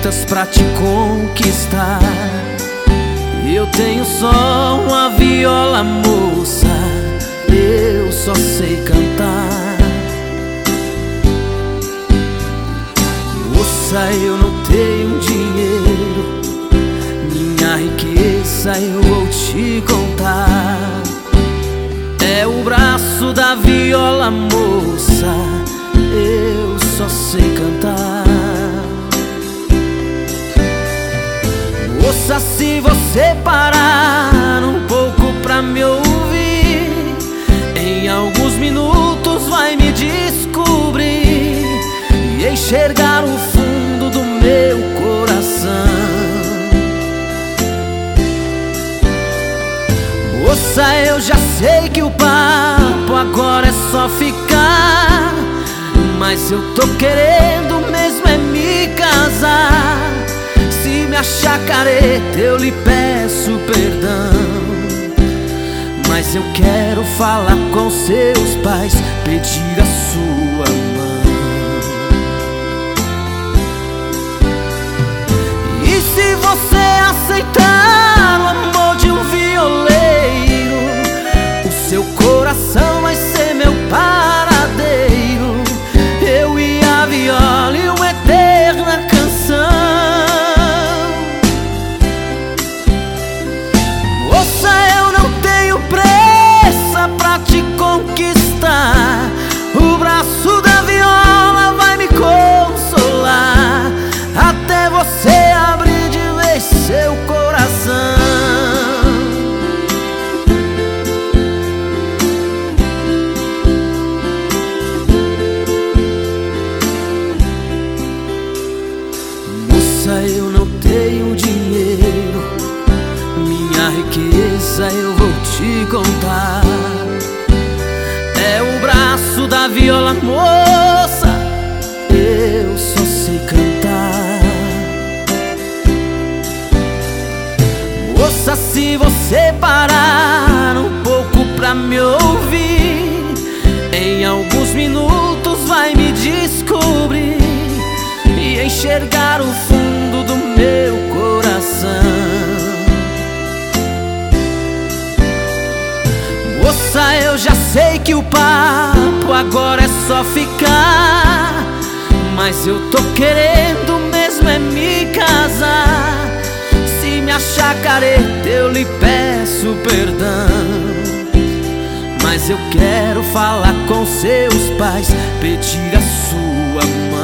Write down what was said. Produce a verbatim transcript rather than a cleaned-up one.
lutas pra te conquistar. Eu tenho só uma viola, moça, eu só sei cantar. Moça, eu não tenho dinheiro, minha riqueza eu vou te contar. É o braço da viola, moça, eu só sei cantar. Moça, se você parar um pouco pra me ouvir, em alguns minutos vai me descobrir e enxergar o fundo do meu coração. Moça, eu já sei que o papo agora é só ficar, mas eu tô querendo mesmo é me casar. Se me achar careta eu lhe peço perdão, mas eu quero falar com seus pais, pedir a sua mão. E se você aceitar o amor de um violeiro, o seu coração vai ser meu paradeiro. Eu e a viola e uma eterna canção. Moça, eu não tenho pressa pra te conquistar. O braço da viola vai me consolar, até você abrir de vez seu coração. Eu não tenho dinheiro, minha riqueza eu vou te contar. É o braço da viola, moça, eu só sei cantar. Moça, se você parar um pouco pra me ouvir, em alguns minutos vai me descobrir e enxergar o fundo do meu coração. Moça, eu já sei que o papo agora é só ficar, mas eu tô querendo mesmo é me casar. Se me achar careta eu lhe peço perdão, mas eu quero falar com seus pais, pedir a sua mão.